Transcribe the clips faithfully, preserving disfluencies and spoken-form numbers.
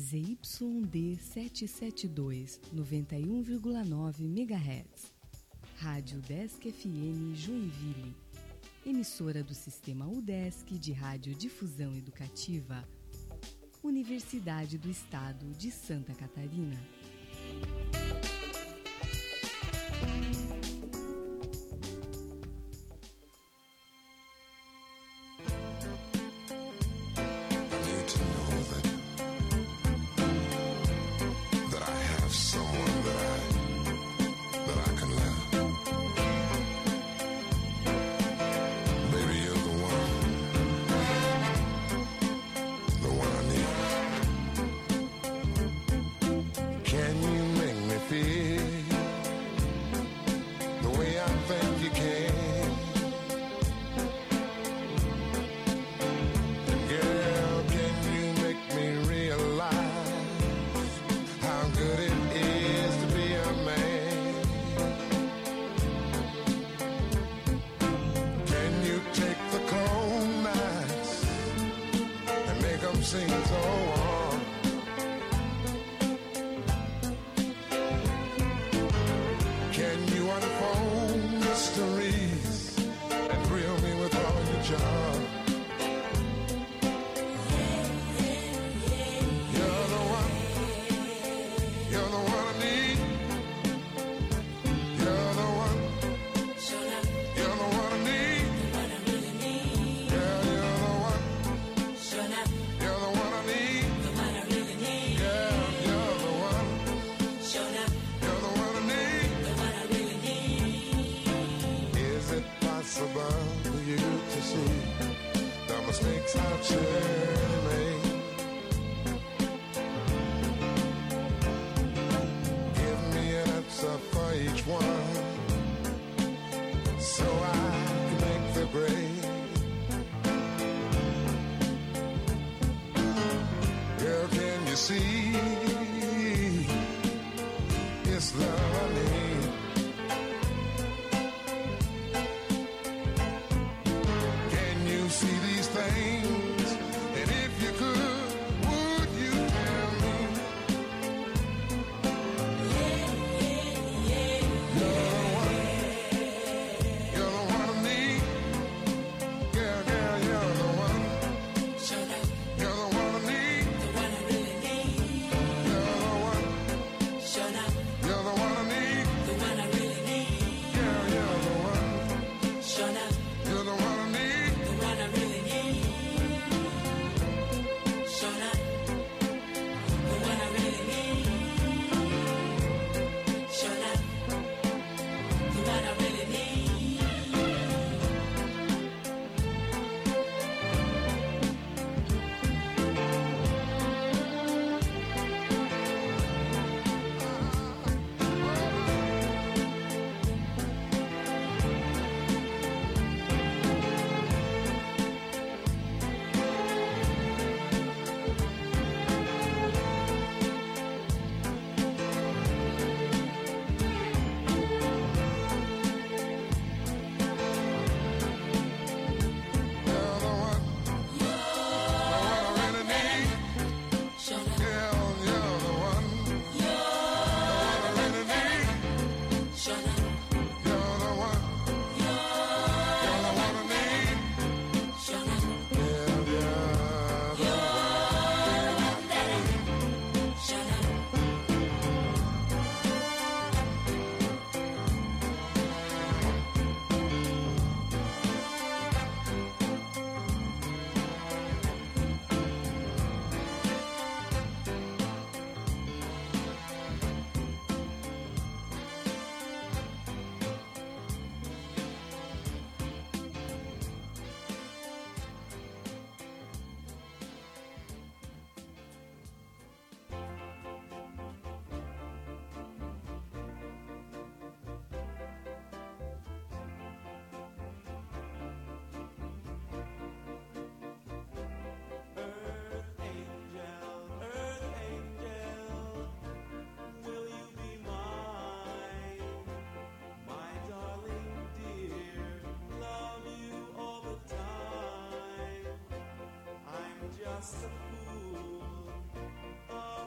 Z Y D setecentos e setenta e dois, noventa e um vírgula nove megahertz. Rádio Udesc F M Joinville. Emissora do Sistema Udesc de Radiodifusão Educativa. Universidade do Estado de Santa Catarina. just a fool. Oh,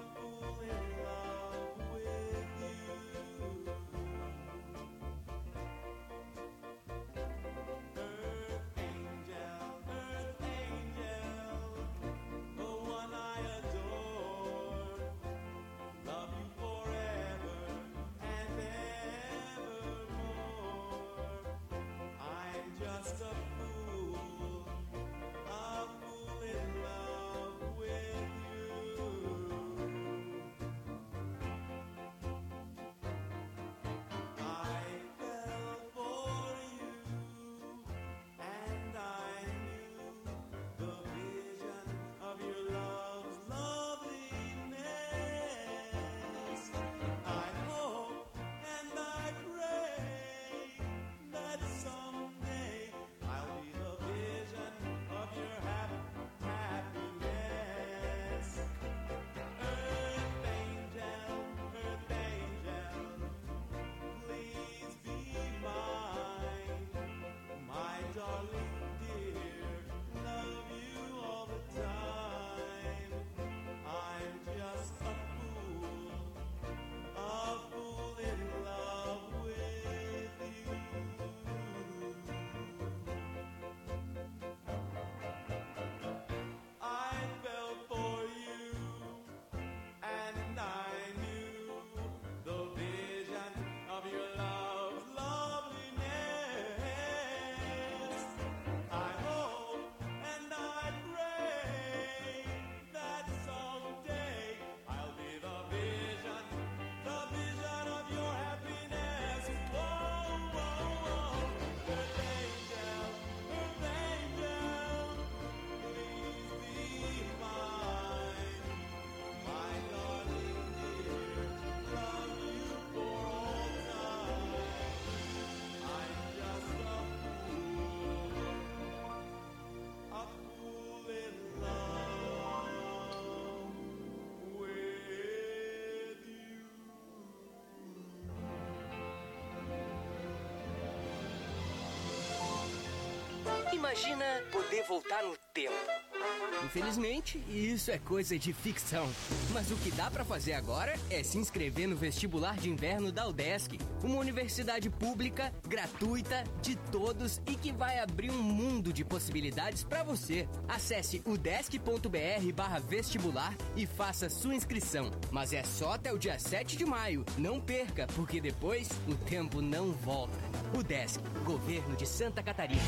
Imagina poder voltar no tempo. Infelizmente, isso é coisa de ficção. Mas o que dá pra fazer agora é se inscrever no vestibular de inverno da UDESC, uma universidade pública, gratuita, de todos e que vai abrir um mundo de possibilidades pra você. Acesse udesc.br barra vestibular e faça sua inscrição. Mas é só até o dia sete de maio. Não perca, porque depois o tempo não volta. UDESC, Governo de Santa Catarina.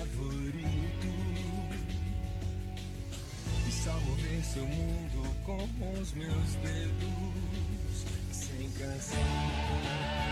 favorito. E só mover seu mundo com os meus dedos, sem cansar.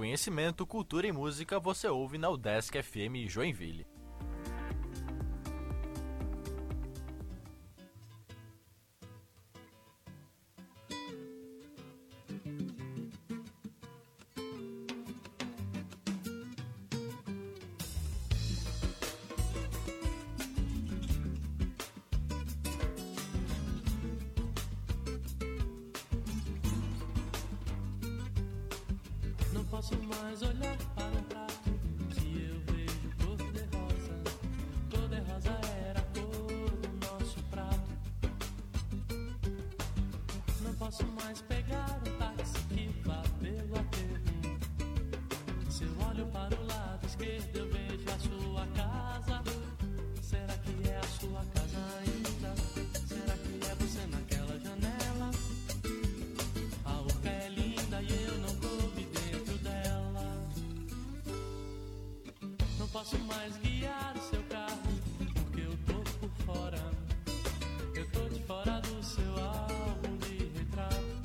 conhecimento, cultura e música você ouve na UDESC F M Joinville. Não posso mais olhar para um prato se eu vejo cor-de-rosa. Cor-de-rosa era a cor do nosso prato. Não posso mais pegar um táxi que vá pelo aterro. Se eu olho para o lado esquerdo eu vejo a sua casa. Será que é a sua casa ainda? Será que é você naquela janela? A urca é linda e eu não coube dentro dela. Não posso mais guiar o seu carro porque eu tô por fora. Eu tô de fora do seu álbum de retrato.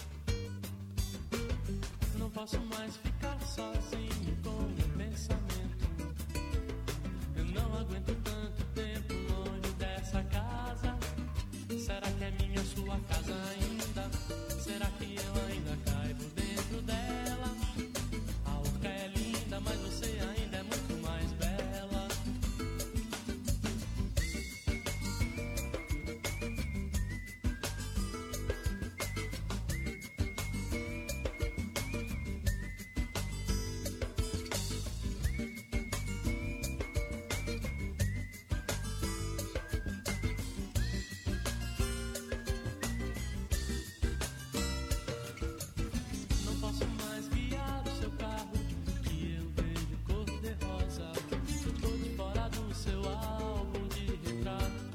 Não posso mais ficar sozinho com meu pensamento. Eu não aguento tanto tempo longe dessa casa. Será que é minha sua casa ainda? Será que eu ainda caibo dentro dela? A urca é linda, mas você ainda é muito mais bela. Não posso mais guiar o seu carro que eu vejo cor-de-rosa. Eu tô de fora do seu álbum de retrato.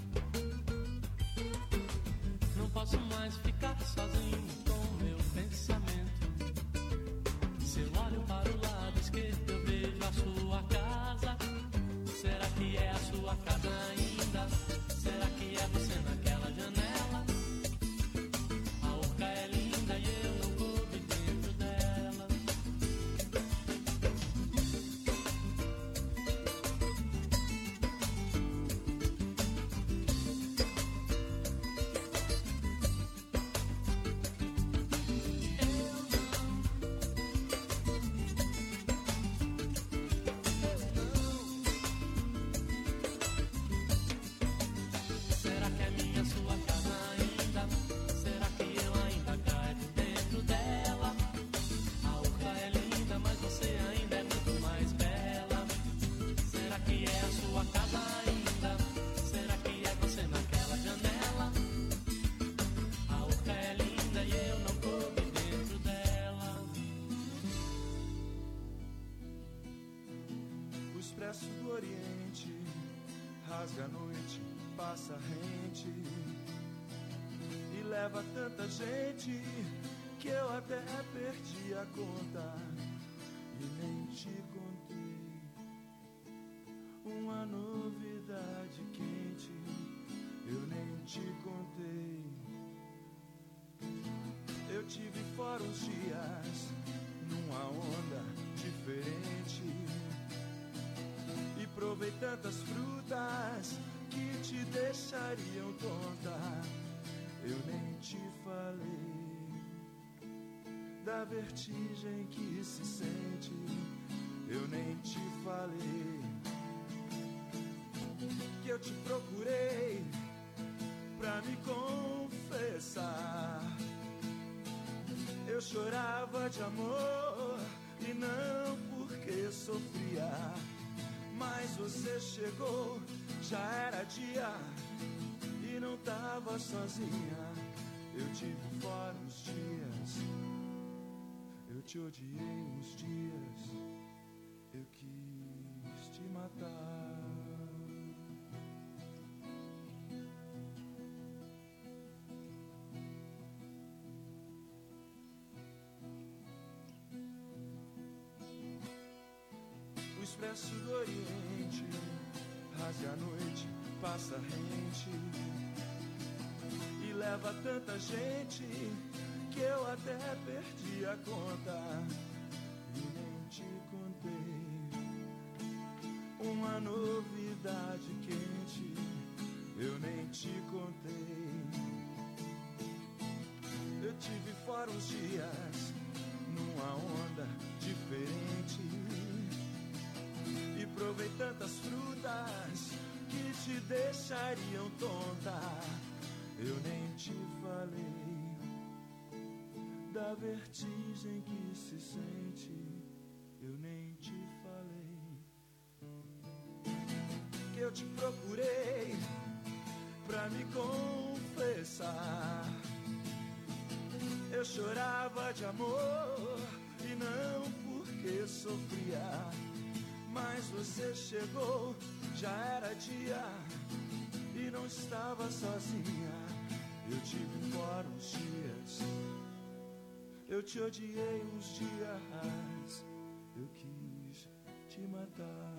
Não posso mais ficar sozinho com meu pensamento. Se eu olho para o lado esquerdo eu vejo a sua casa. Será que é a sua casa ainda? Será que é você naquela janela? A urca é linda e eu não coube dentro dela. Será que é minha sua casa ainda? Será que eu ainda caibo dentro dela? A urca é linda, mas você ainda é muito mais bela. Será que é a sua casa ainda? Será que é você naquela janela? A urca é linda e eu não coube dentro dela. O expresso do Oriente rasga a noite, passa rente e leva tanta gente que eu até perdi a conta e nem te contei uma novidade quente. Eu nem te contei. Eu tive fora uns dias numa onda diferente e provei tantas frutas que te deixariam tonta. Eu nem te falei da vertigem que se sente. Eu nem te falei que eu te procurei pra me confessar. Eu chorava de amor e não porque sofria. Mas você chegou, já era dia e não tava sozinha. Eu tive fora uns dias, eu te odiei uns dias, eu quis te matar. O expresso do Oriente rasga a noite, passa rente e leva tanta gente que eu até perdi a conta e nem uma novidade quente, eu nem te contei. Eu tive fora uns dias, numa onda diferente, e provei tantas frutas que te deixariam tonta. Eu nem te falei da vertigem que se sente, eu nem te falei que eu te procurei pra me confessar. Eu chorava de amor e não porque sofria, mas você chegou, já era dia e não estava sozinha. Eu tive fora uns dias, eu te odiei uns dias, eu quis te matar.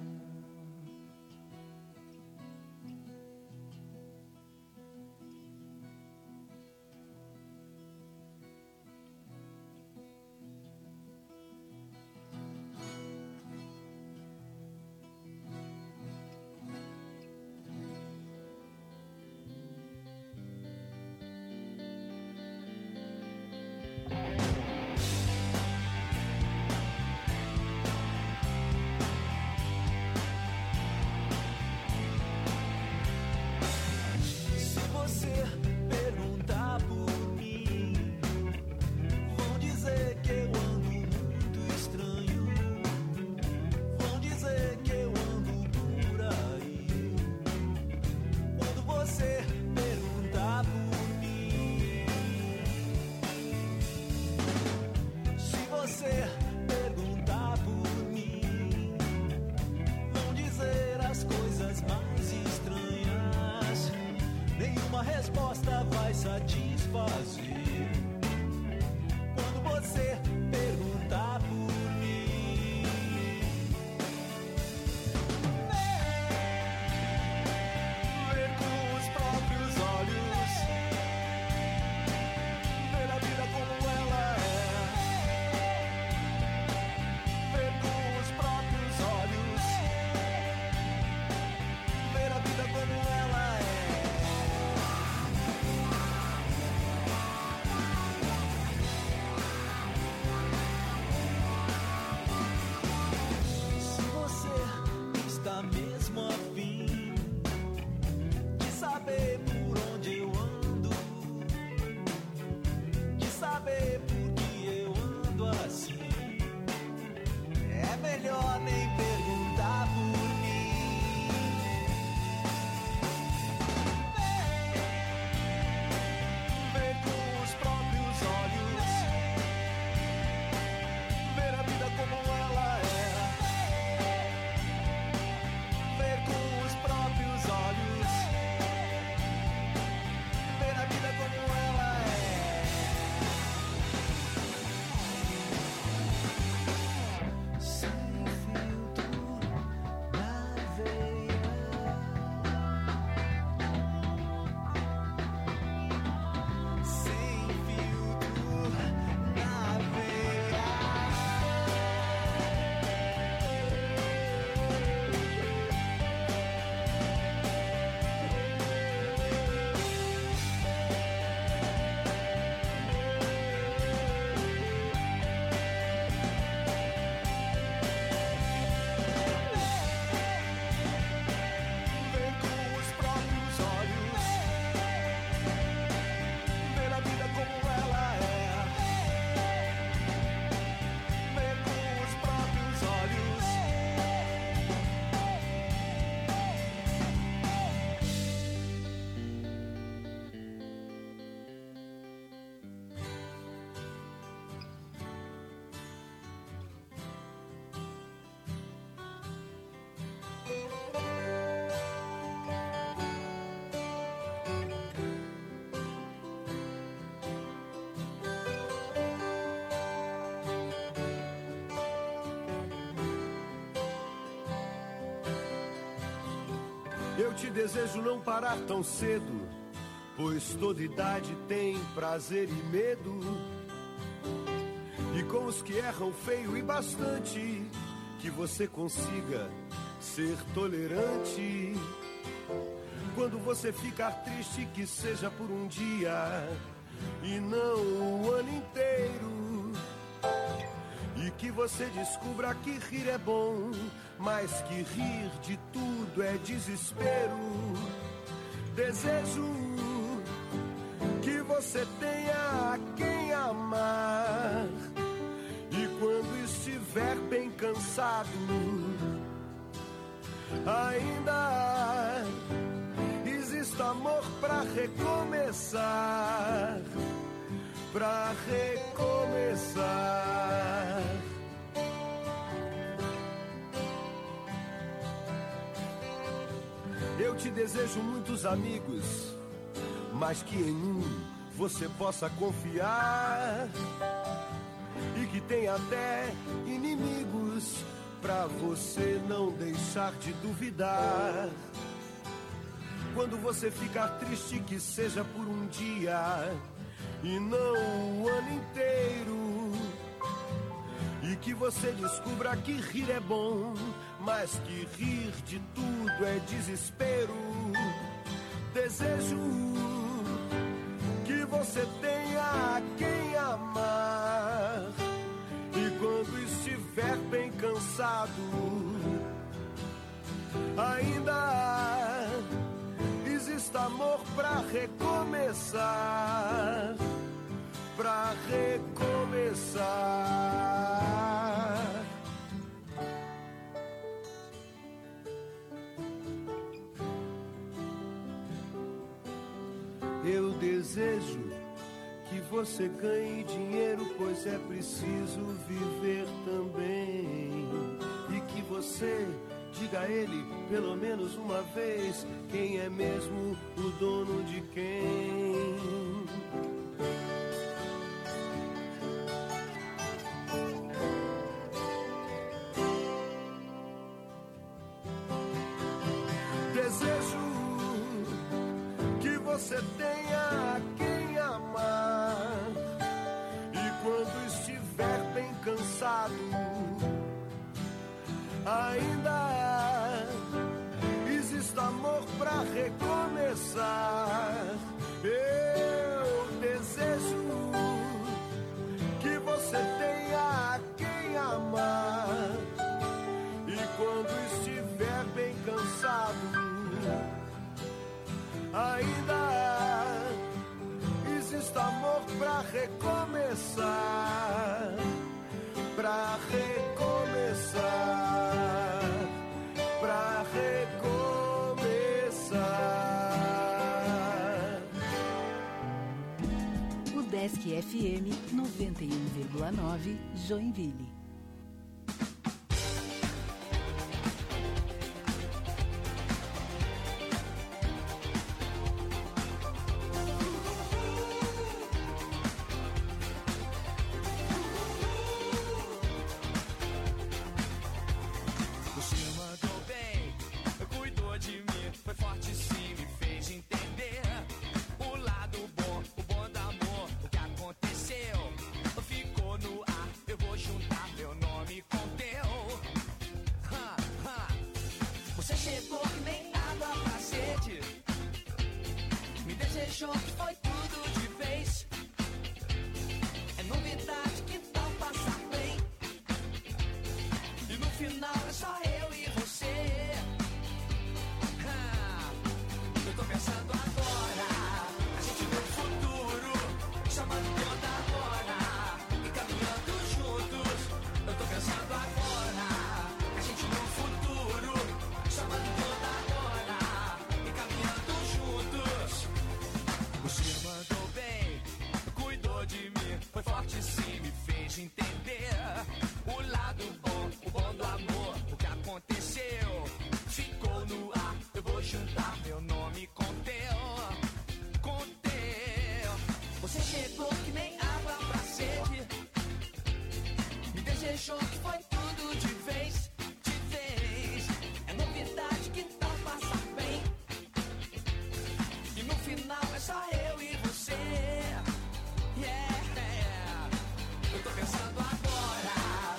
Eu te desejo não parar tão cedo, pois toda idade tem prazer e medo. E com os que erram feio e bastante, que você consiga ser tolerante. Quando você ficar triste, que seja por um dia e não o ano inteiro. E que você descubra que rir é bom, mas que rir de tudo é desespero. Desejo que você tenha a quem amar. E quando estiver bem cansado, ainda existe amor pra recomeçar. Pra recomeçar. Eu te desejo muitos amigos, mas que em um você possa confiar. E que tenha até inimigos, pra você não deixar de duvidar. Quando você ficar triste, que seja por um dia e não o ano inteiro. E que você descubra que rir é bom, mas que rir de tudo é desespero. Desejo que você tenha a quem amar. E quando estiver bem cansado, ainda existe amor pra recomeçar. Pra recomeçar. Eu desejo que você ganhe dinheiro, pois é preciso viver também. E que você diga a ele, pelo menos uma vez, quem é mesmo o dono de quem. Desejo que você tenha a quem amar. E quando estiver bem cansado, ainda existe amor pra recomeçar. Eu desejo que você tenha a quem amar. E quando estiver bem cansado, ainda existe amor pra recomeçar. Pra recomeçar. Pra recomeçar. O Desk F M noventa e um vírgula nove, Joinville. Pensando agora,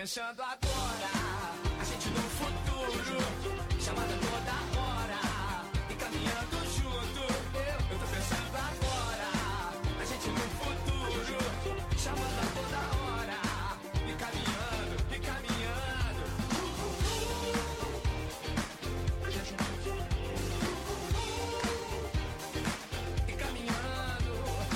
pensando agora, a gente no futuro, chamada toda hora, e caminhando junto. Eu, eu tô pensando agora, a gente no futuro, chamada toda hora, e caminhando, e caminhando. E caminhando.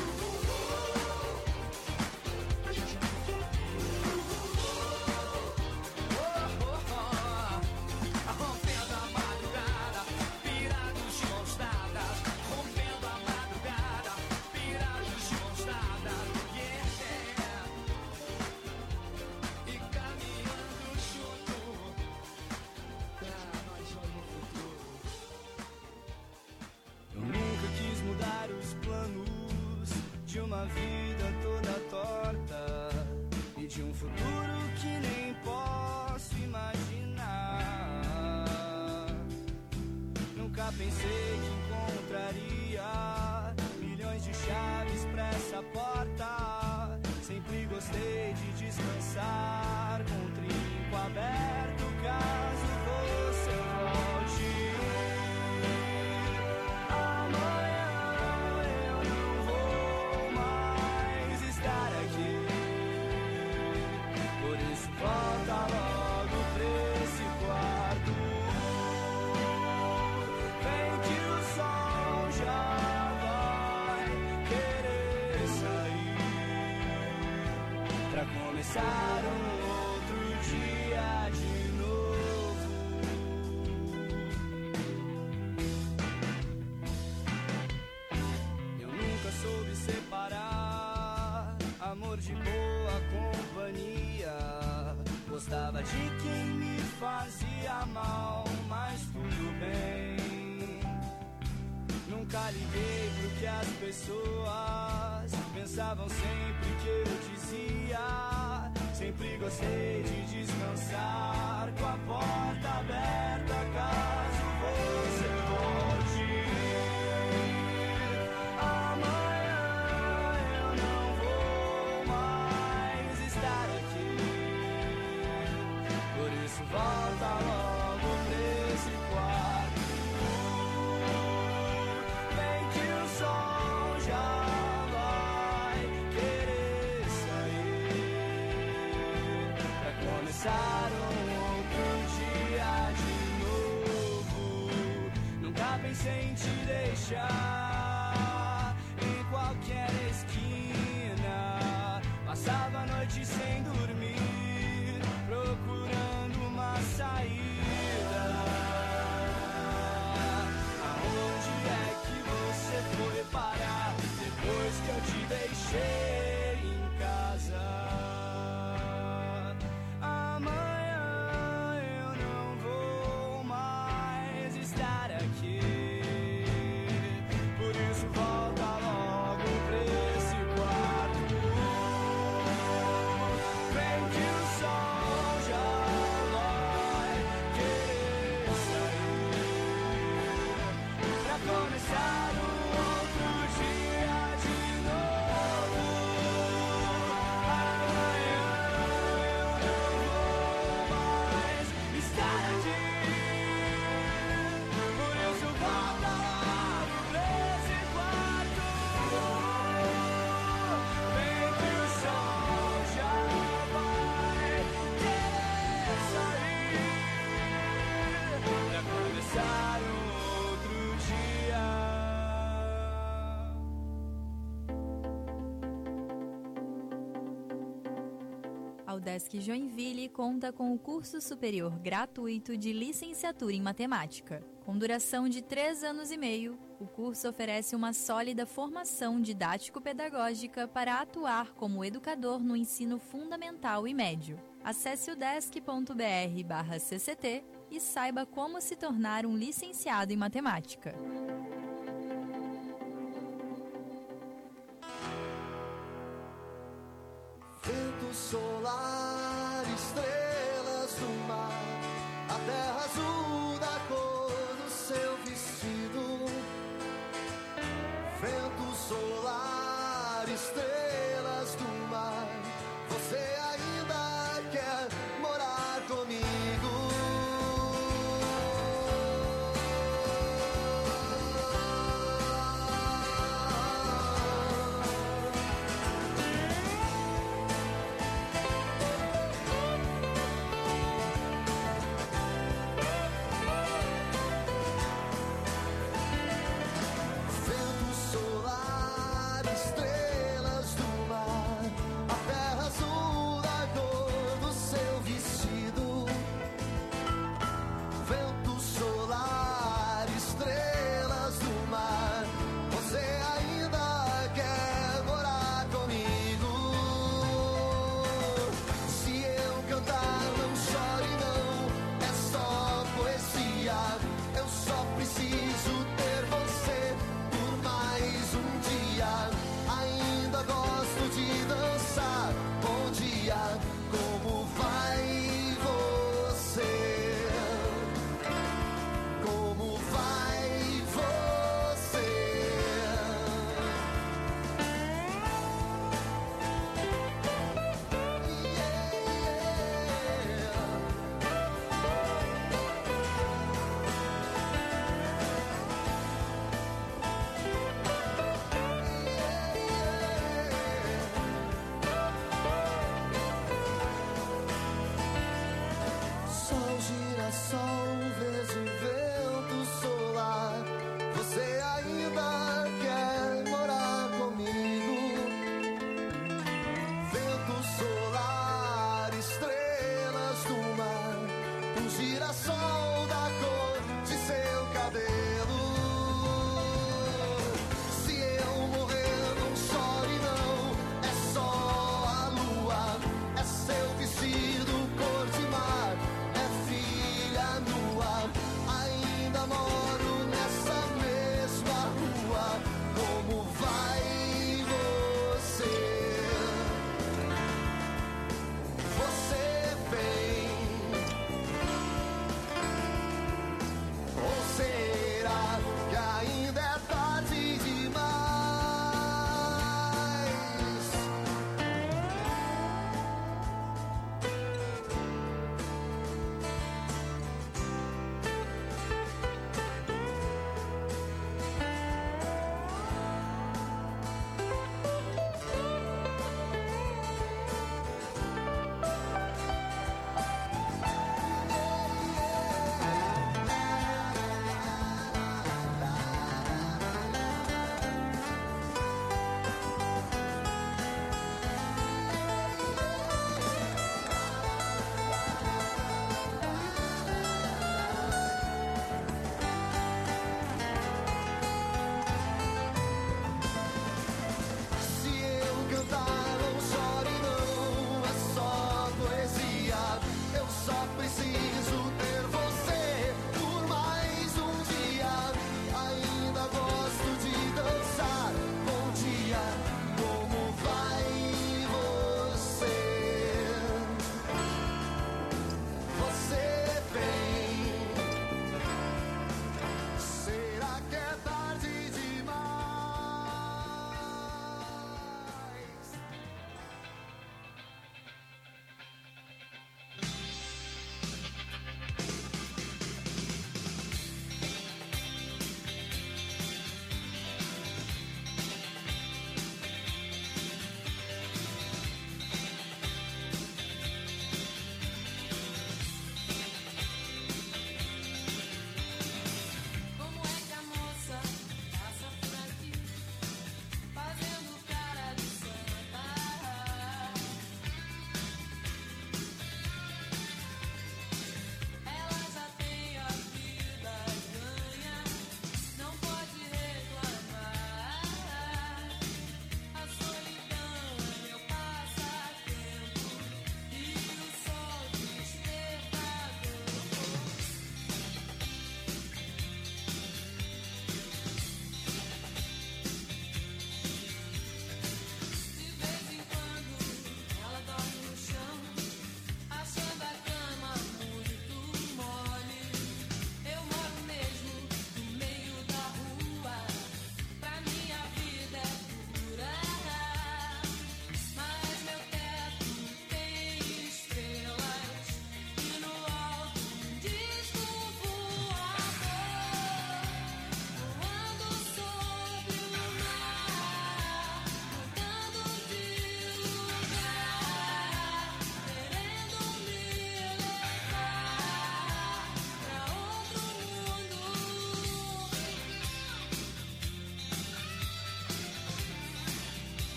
Rompendo a madrugada, pirados de mãos dadas. Rompendo a madrugada, pirados de mãos dadas. Yeah. E caminhando junto. Pra nós no futuro. Eu nunca quis mudar os planos de uma vida toda torta e de um futuro que nem posso imaginar. Nunca pensei que encontraria milhões de chaves pra essa porta. Sempre gostei de descansar com o trinco aberto caso você volte. Amanhã eu não vou mais estar aqui. Por isso volta logo pra esse quarto. Vem que o sol já vai querer sair pra começar um outro dia de novo. Eu nunca soube separar amor de boa companhia. Gostava de quem me fazia mal, mas tudo bem. Nunca liguei pro que as pessoas pensavam sempre que eu dizia. Sempre gostei de descansar com a porta aberta caso você volte. Amanhã eu não vou mais estar aqui. Por isso volta logo pra esse quarto. Vem que o sol já vai querer sair pra começar um outro dia de novo. Nunca pensei em te deixar em qualquer esquina. Passava a noite sem dormir, procurando uma saída. Aonde é que você foi parar depois que eu te deixei em casa? Amanhã eu não vou mais estar aqui. Por isso volta logo pra esse quarto. Vem que o sol já vai querer sair pra começar um outro dia de novo. Amanhã eu não vou mais estar aqui. Por isso volta logo pra esse quarto. Vem que o sol já vai querer sair pra começar um outro dia. A UDESC Joinville conta com o curso superior gratuito de licenciatura em matemática. Com duração de três anos e meio, o curso oferece uma sólida formação didático-pedagógica para atuar como educador no ensino fundamental e médio. Acesse udesc.br barra cct e saiba como se tornar um licenciado em matemática. Vento solar, estrelas do mar, a terra azul da cor do seu vestido. Vento solar, estrelas do mar, você ainda quer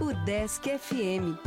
Udesc F M.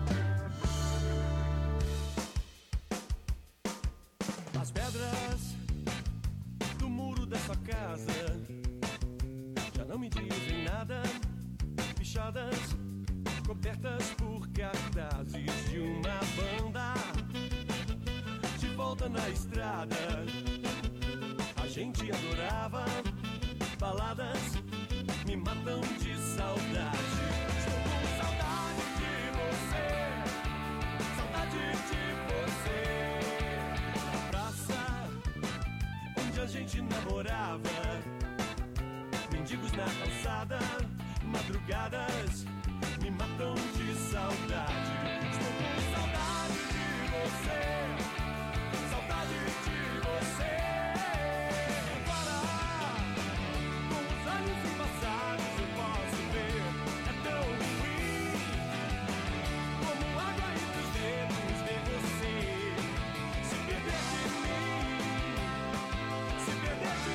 As pedras do muro dessa casa já não me dizem nada, pichadas, cobertas por cartazes de uma banda. De volta na estrada, a gente adorava baladas, me matam de saudade. Estou com saudade de você, saudade de você. Na praça onde a gente namorava, mendigos na calçada, madrugadas me matam de saudade. Estou com saudade de você, saudade de você. Agora, com os olhos embaçados eu posso ver, é tão ruim como água entre os dedos ver você se perder de mim, se perder de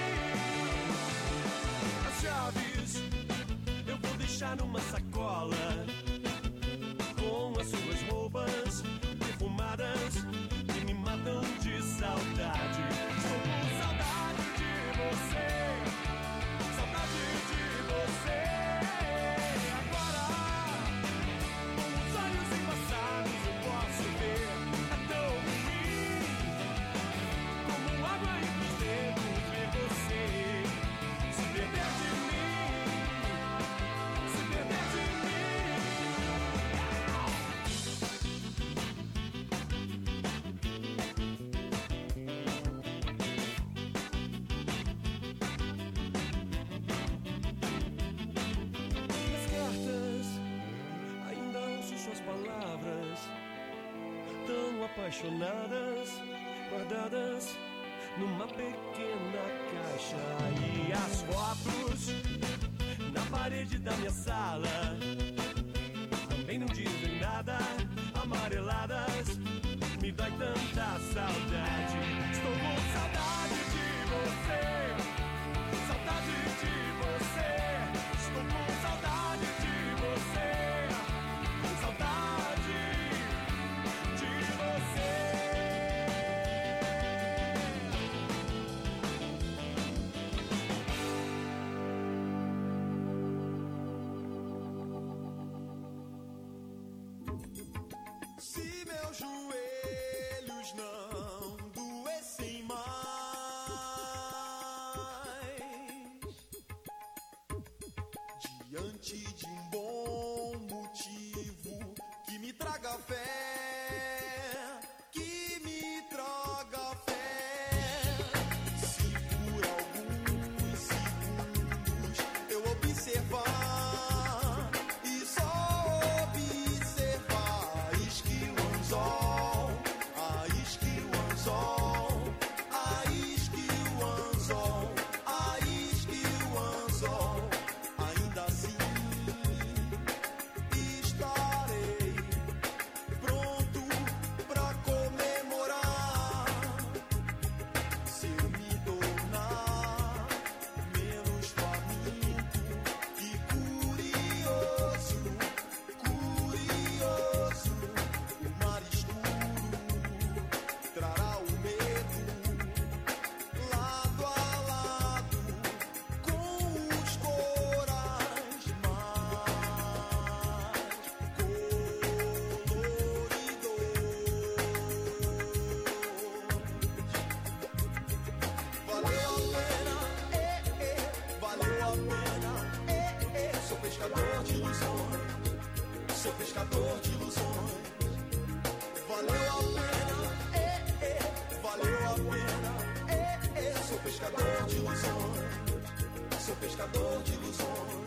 mim. As chaves eu vou deixar numa sacola com as suas roupas perfumadas que me matam de saudade. Estou com saudade de você, saudade de você. Agora, com os olhos embaçados eu posso ver, é tão ruim como água entre os dedos ver você se perder de mim, se perder de mim. As cartas, ainda ouço suas palavras, tão apaixonadas, guardadas numa pequena caixa. E as fotos na parede da minha sala também não dizem nada, amareladas, me dói tanta saudade. Estou com saudade de você, saudade de você. Estou com saudade de você, saudade de você. Se meus joelhos não doessem mais, diante de um bom motivo que me traga fé, que me traga fé. Se por alguns segundos eu observar e só observar, isque o anzol, a isque o anzol, a isque o anzol, a isque o anzol, ainda assim estarei pronto pra comemorar. Se eu me tornar menos faminto e curioso, curioso, o mar escuro trará o medo lado a lado com os corais mais coloridos. Valeu a pena, é, é, valeu a pena, é, é. Sou pescador de ilusões, sou pescador de ilusões. Valeu a pena, é, é, valeu a pena, é, é. Sou pescador de ilusões, sou pescador de ilusões.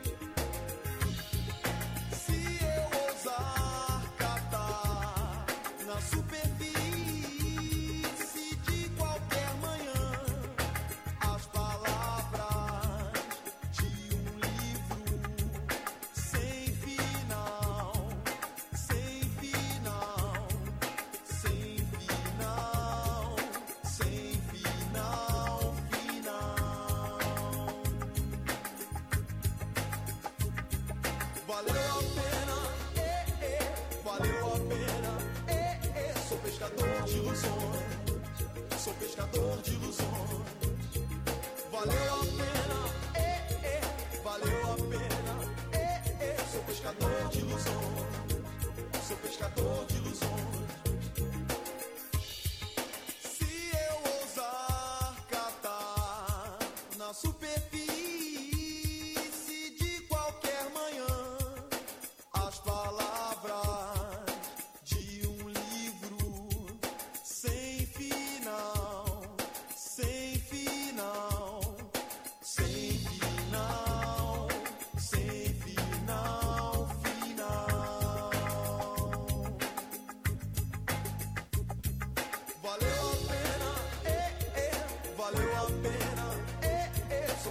Se eu ousar catar na superfície de qualquer manhã as palavras de um livro sem final, sem final, sem final, sem final, final.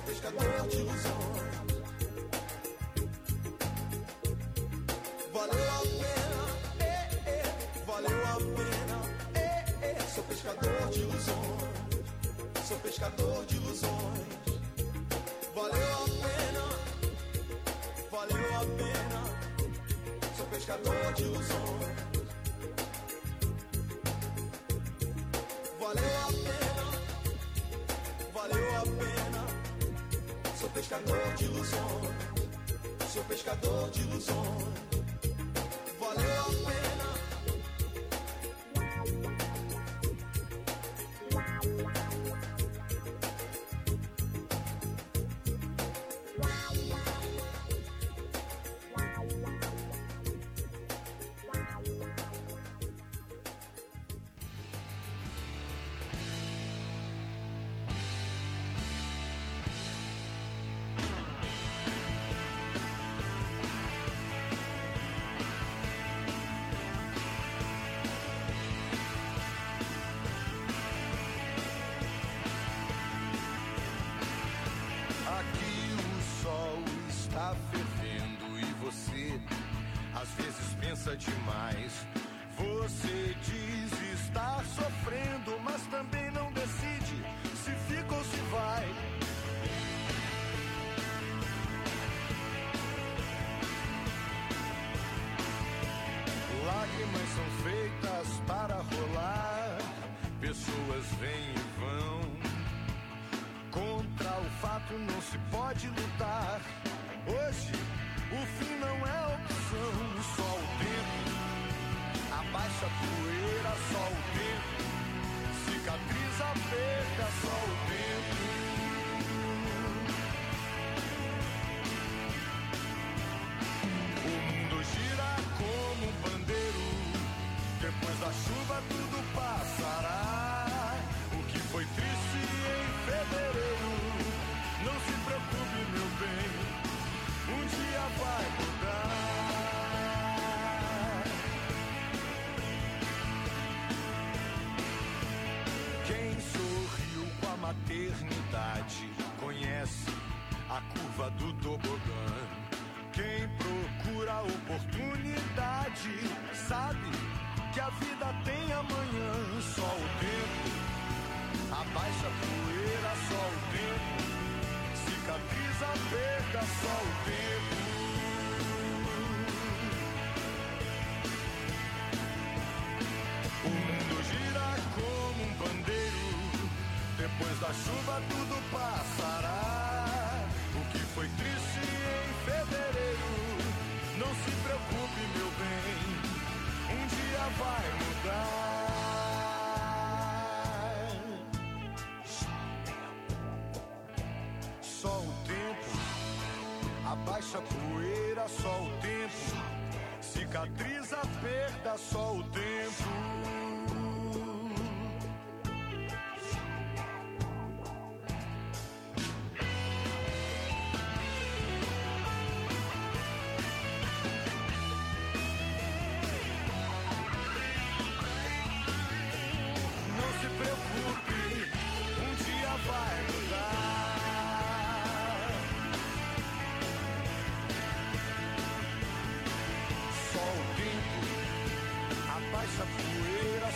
pescador de ilusões. Valeu a pena, eh, eh, valeu a pena, eh, eh. Sou pescador de ilusões, sou pescador de ilusões. Valeu a pena, valeu a pena, sou pescador de ilusões. Valeu a pena, valeu a pena, sou pescador de ilusões, sou pescador de ilusões. Valeu a pena. Demais. Você diz estar sofrendo, mas também não decide se fica ou se vai. Lágrimas são feitas para rolar, pessoas vêm e vão. Contra o fato não se pode lutar. Hoje o fim não é opção, só o tempo abaixa a poeira, só o tempo cicatriza a perda, só o tempo. O mundo gira como um pandeiro, depois da chuva tudo passará. O que foi triste em fevereiro, não se preocupe, meu bem, um dia vai mudar. Quem sorriu com a maternidade conhece a curva do tobogã. Quem procura oportunidade sabe que a vida tem amanhã. Só o tempo abaixa a poeira, só o tempo cicatriza a perda, só o tempo. O mundo gira como um pandeiro, depois da chuva tudo passará. O que foi triste em fevereiro, não se preocupe, meu bem, um dia vai mudar. Só o tempo abaixa a poeira, só o tempo cicatriza a perda, só o tempo. Não se preocupe, um dia vai mudar. Só o tempo abaixa a poeira,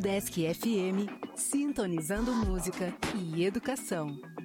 Udesc F M, sintonizando música e educação.